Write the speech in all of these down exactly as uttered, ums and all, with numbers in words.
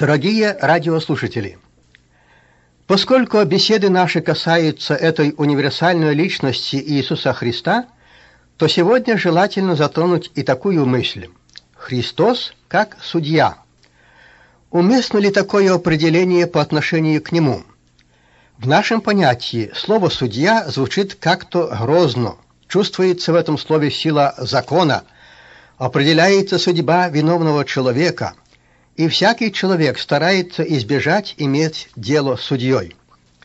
Дорогие радиослушатели, поскольку беседы наши касаются этой универсальной личности Иисуса Христа, то сегодня желательно затронуть и такую мысль: Христос как судья. Уместно ли такое определение по отношению к Нему? В нашем понятии слово «судья» звучит как-то грозно, чувствуется в этом слове сила закона, определяется судьба виновного человека, и всякий человек старается избежать иметь дело с судьей.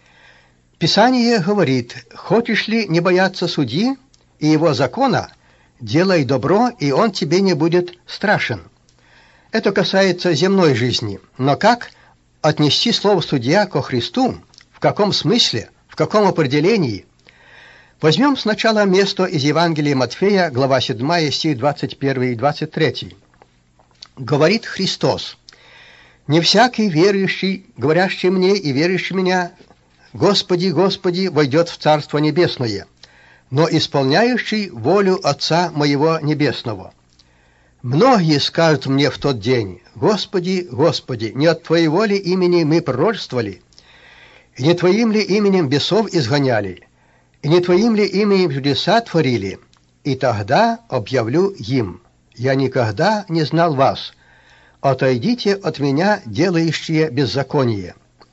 Писание говорит: «Хочешь ли не бояться судьи и его закона, делай добро, и он тебе не будет страшен». Это касается земной жизни, но как отнести слово «судья» ко Христу? В каком смысле? В каком определении? Возьмем сначала место из Евангелия Матфея, глава седьмая, стих двадцать первый и двадцать третий. Говорит Христос: «Не всякий верующий, говорящий мне и верующий меня, Господи, Господи, войдет в Царство Небесное, но исполняющий волю Отца Моего Небесного. Многие скажут мне в тот день: Господи, Господи, не от Твоего ли имени мы пророчествовали, и не Твоим ли именем бесов изгоняли, и не Твоим ли именем чудеса творили? И тогда объявлю им: я никогда не знал вас. Отойдите от меня, делающие беззаконие».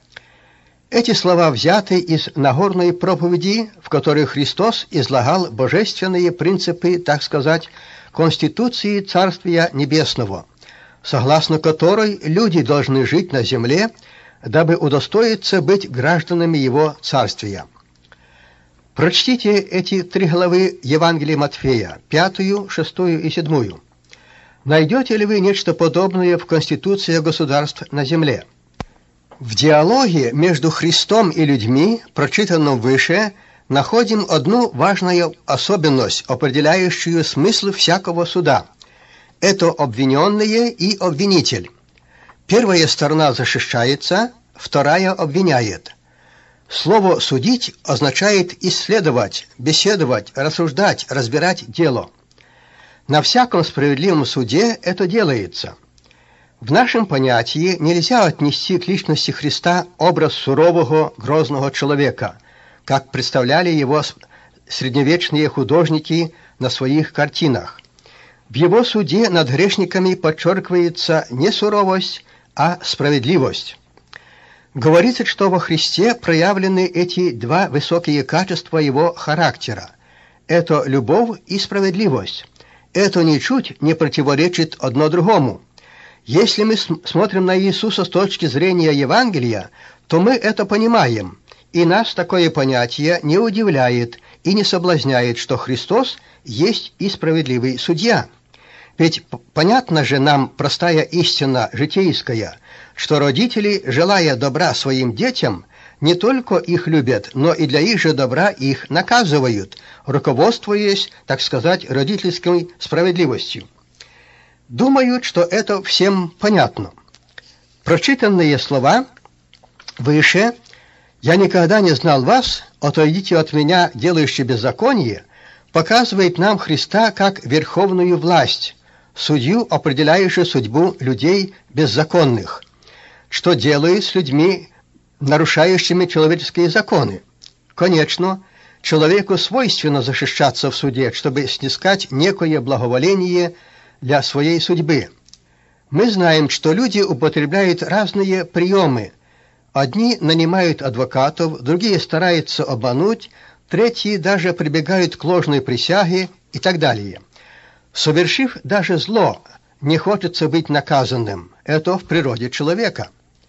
Эти слова взяты из Нагорной проповеди, в которой Христос излагал божественные принципы, так сказать, конституции Царствия Небесного, согласно которой люди должны жить на земле, дабы удостоиться быть гражданами Его Царствия. Прочтите эти три главы Евангелия Матфея, пятую, шестую и седьмую. Найдете ли вы нечто подобное в конституции государств на земле? В диалоге между Христом и людьми, прочитанном выше, находим одну важную особенность, определяющую смысл всякого суда. Это обвиненные и обвинитель. Первая сторона защищается, вторая обвиняет. Слово «судить» означает исследовать, беседовать, рассуждать, разбирать дело. На всяком справедливом суде это делается. В нашем понятии нельзя отнести к личности Христа образ сурового, грозного человека, как представляли его средневечные художники на своих картинах. В его суде над грешниками подчеркивается не суровость, а справедливость. Говорится, что во Христе проявлены эти два высокие качества его характера. Это любовь и справедливость. Это ничуть не противоречит одно другому. Если мы смотрим на Иисуса с точки зрения Евангелия, то мы это понимаем, и нас такое понятие не удивляет и не соблазняет, что Христос есть и справедливый судья. Ведь понятна же нам простая истина житейская, что родители, желая добра своим детям, не только их любят, но и для их же добра их наказывают, руководствуясь, так сказать, родительской справедливостью. Думают, что это всем понятно. Прочитанные слова выше «Я никогда не знал вас, отойдите от меня, делающие беззаконие», показывает нам Христа как верховную власть, судью, определяющую судьбу людей беззаконных, что делает с людьми, нарушающими человеческие законы. Конечно, человеку свойственно защищаться в суде, чтобы снискать некое благоволение для своей судьбы. Мы знаем, что люди употребляют разные приемы. Одни нанимают адвокатов, другие стараются обмануть, третьи даже прибегают к ложной присяге и так далее. Совершив даже зло, не хочется быть наказанным. Это в природе человека.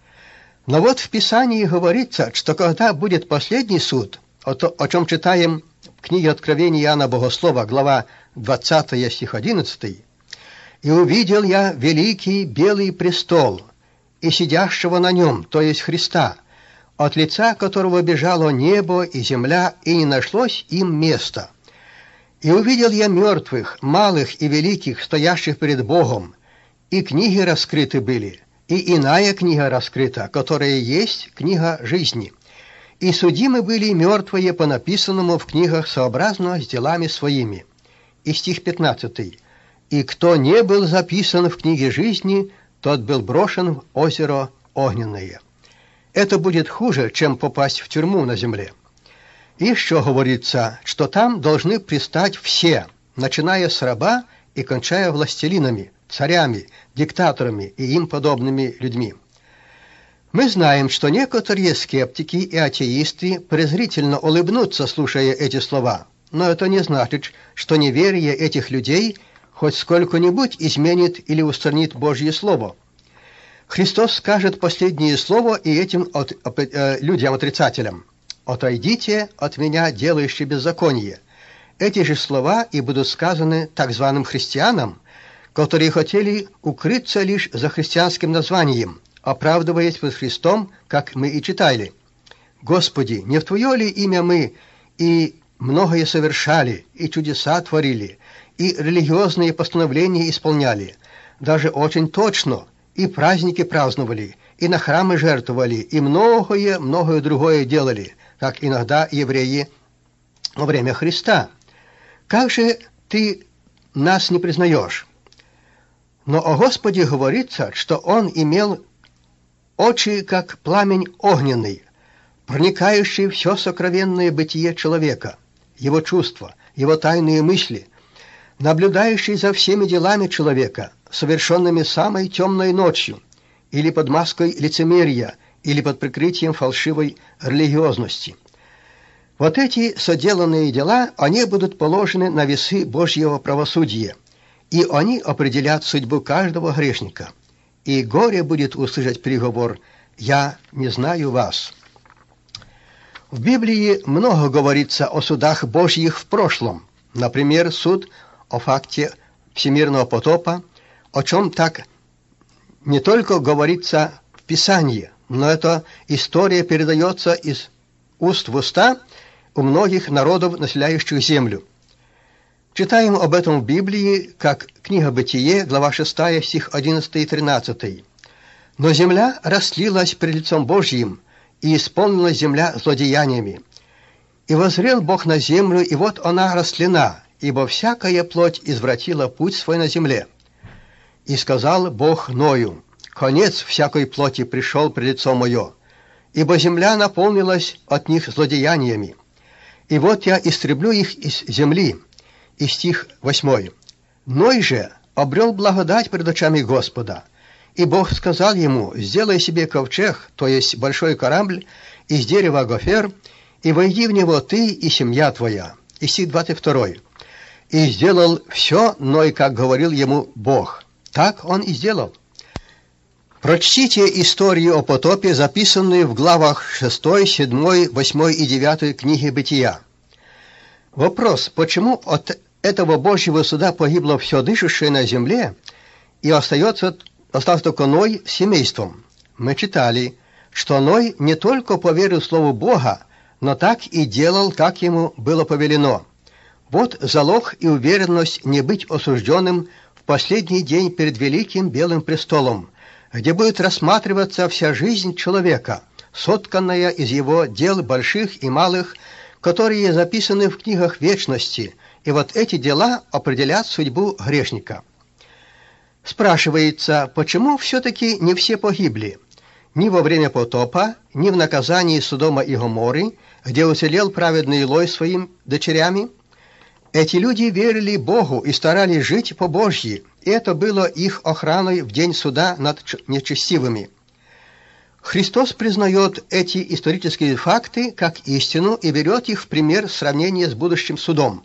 Но вот в Писании говорится, что когда будет последний суд, о чем читаем в книге Откровения Иоанна Богослова, глава двадцатая, стих одиннадцатый, «И увидел я великий белый престол, и сидящего на нем, то есть Христа, от лица которого бежало небо и земля, и не нашлось им места. И увидел я мертвых, малых и великих, стоящих перед Богом, и книги раскрыты были, и иная книга раскрыта, которая есть книга жизни. И судимы были мертвые по написанному в книгах сообразно с делами своими». И стих пятнадцатый. «И кто не был записан в книге жизни, тот был брошен в озеро огненное. Это будет хуже, чем попасть в тюрьму на земле. И еще говорится, что там должны пристать все, начиная с раба и кончая властелинами, царями, диктаторами и им подобными людьми. Мы знаем, что некоторые скептики и атеисты презрительно улыбнутся, слушая эти слова, но это не значит, что неверие этих людей хоть сколько-нибудь изменит или устранит Божье Слово. Христос скажет последнее слово и этим от, э, людям-отрицателям: «Отойдите от меня, делающие беззаконие». Эти же слова и будут сказаны так званым христианам, которые хотели укрыться лишь за христианским названием, оправдываясь перед Христом, как мы и читали: «Господи, не в Твое ли имя мы и многое совершали, и чудеса творили, и религиозные постановления исполняли, даже очень точно, и праздники праздновали, и на храмы жертвовали, и многое-многое другое делали, как иногда евреи во время Христа. Как же ты нас не признаешь?» Но о Господе говорится, что Он имел очи, как пламень огненный, проникающий в все сокровенное бытие человека, его чувства, его тайные мысли, наблюдающий за всеми делами человека, совершенными самой темной ночью, или под маской лицемерия, или под прикрытием фальшивой религиозности. Вот эти соделанные дела, они будут положены на весы Божьего правосудия, и они определят судьбу каждого грешника. И горе будет услышать приговор: «Я не знаю вас». В Библии много говорится о судах Божьих в прошлом, например, суд о факте всемирного потопа, о чем так не только говорится в Писании, но эта история передается из уст в уста у многих народов, населяющих землю. Читаем об этом в Библии, как книга Бытие, глава шестая, стих одиннадцатый и тринадцатый. «Но земля растлилась пред лицом Божьим, и исполнилась земля злодеяниями. И воззрел Бог на землю, и вот она растлена, ибо всякая плоть извратила путь свой на земле. И сказал Бог Ною: конец всякой плоти пришел пред лицо мое, ибо земля наполнилась от них злодеяниями. И вот я истреблю их из земли». И стих восьмой. «Ной же обрел благодать пред очами Господа, и Бог сказал ему: сделай себе ковчег, то есть большой корабль, из дерева гофер, и войди в него ты и семья твоя». И стих двадцать второй. «И сделал все Ной, как говорил ему Бог». Так он и сделал. Прочтите историю о потопе, записанную в главах шестой, седьмой, восьмой и девятой книги Бытия. Вопрос: почему от этого Божьего суда погибло все дышащее на земле, и остается, остался только Ной с семейством? Мы читали, что Ной не только поверил Слову Бога, но так и делал, как ему было повелено. Вот залог и уверенность не быть осужденным в последний день перед великим белым престолом, где будет рассматриваться вся жизнь человека, сотканная из его дел больших и малых, которые записаны в книгах вечности, и вот эти дела определят судьбу грешника. Спрашивается, почему все-таки не все погибли? Ни во время потопа, ни в наказании Содома и Гоморры, где уцелел праведный Лой своими дочерями. Эти люди верили Богу и старались жить по-божьи, и это было их охраной в день суда над нечестивыми. Христос признает эти исторические факты как истину и берет их в пример сравнения с будущим судом.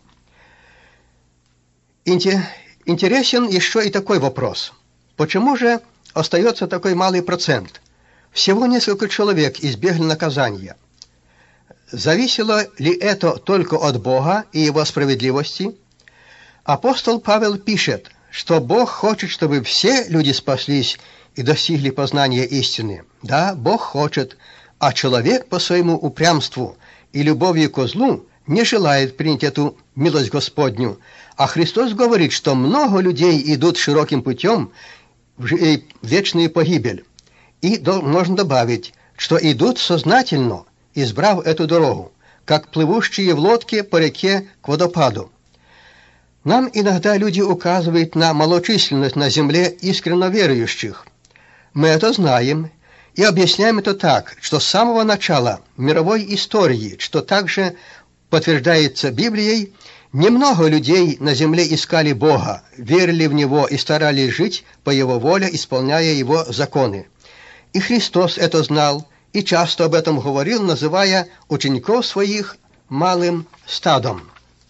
Интересен еще и такой вопрос. Почему же остается такой малый процент? Всего несколько человек избегли наказания. Зависело ли это только от Бога и Его справедливости? Апостол Павел пишет, что Бог хочет, чтобы все люди спаслись и достигли познания истины. Да, Бог хочет, а человек по своему упрямству и любовью ко злу не желает принять эту милость Господню. А Христос говорит, что много людей идут широким путем в вечную погибель. И можно добавить, что идут сознательно, избрав эту дорогу, как плывущие в лодке по реке к водопаду. Нам иногда люди указывают на малочисленность на земле искренно верующих. Мы это знаем, И объясняем это так, что с самого начала мировой истории, что также подтверждается Библией, немного людей на земле искали Бога, верили в Него и старались жить по Его воле, исполняя Его законы. И Христос это знал и часто об этом говорил, называя учеников своих малым стадом.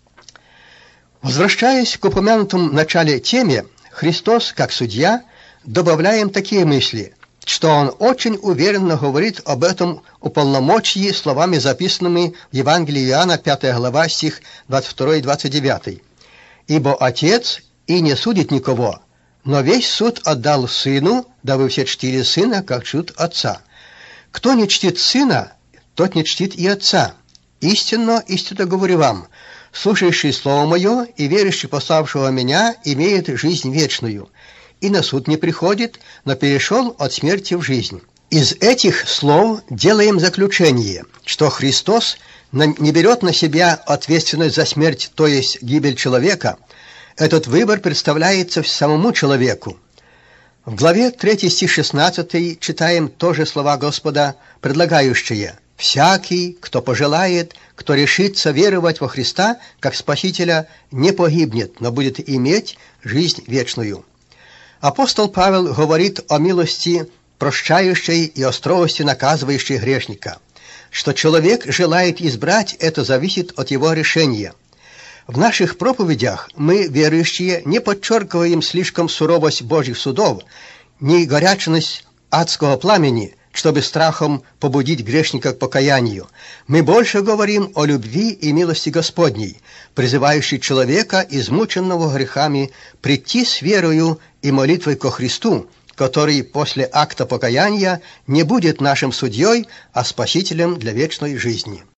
Возвращаясь к упомянутому в начале теме, Христос, как судья, добавляем такие мысли, что Он очень уверенно говорит об этом уполномочии словами, записанными в Евангелии Иоанна, пятая глава, стих двадцать второй и двадцать девятый. «Ибо Отец и не судит никого, но весь суд отдал Сыну, да вы все чтили Сына, как чтут Отца. Кто не чтит Сына, тот не чтит и Отца. Истинно, истинно говорю вам, слушающий Слово Мое и верующий пославшего Меня имеет жизнь вечную, и на суд не приходит, но перешел от смерти в жизнь». Из этих слов делаем заключение, что Христос не берет на себя ответственность за смерть, то есть гибель человека. Этот выбор представляется самому человеку. В главе третьей, стих шестнадцатый, читаем тоже слова Господа, предлагающие: «Всякий, кто пожелает, кто решится веровать во Христа, как Спасителя, не погибнет, но будет иметь жизнь вечную». Апостол Павел говорит о милости, прощающей и о строгости, наказывающей грешника. Что человек желает избрать, это зависит от его решения. В наших проповедях мы, верующие, не подчеркиваем слишком суровость Божьих судов, ни горячность адского пламени, чтобы страхом побудить грешника к покаянию. Мы больше говорим о любви и милости Господней, призывающей человека, измученного грехами, прийти с верою и молитвой ко Христу, который после акта покаяния не будет нашим судьей, а спасителем для вечной жизни.